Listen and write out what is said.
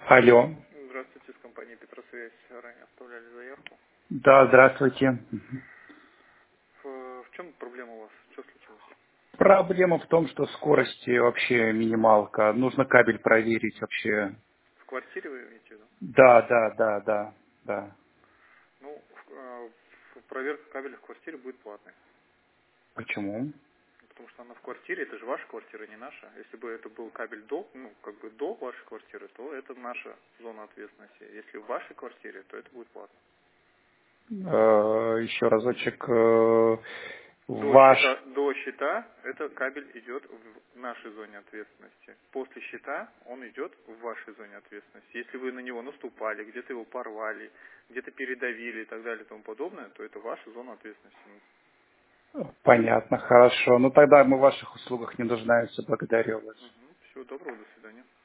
Алло. Здравствуйте, с компанией Петросвязь. Ранее оставляли заявку. Да, здравствуйте. В чем проблема у вас? Что случилось? Проблема в том, что скорости вообще минималка. Нужно кабель проверить вообще. В квартире вы имеете в виду? Да. Ну, проверка кабеля в квартире будет платной. Почему? Потому что она в квартире, это же ваша квартира, не наша. Если бы это был кабель до, до вашей квартиры, то это наша зона ответственности. Если в вашей квартире, то это будет платно. Еще разочек. До Ваш. счета, это кабель идет в нашей зоне ответственности. После счета он идет в вашей зоне ответственности. Если вы на него наступали, где-то его порвали, где-то передавили и так далее и тому подобное, то это ваша зона ответственности. Понятно, хорошо. Ну тогда мы в ваших услугах не нуждаемся. Благодарю вас. Всего доброго, до свидания.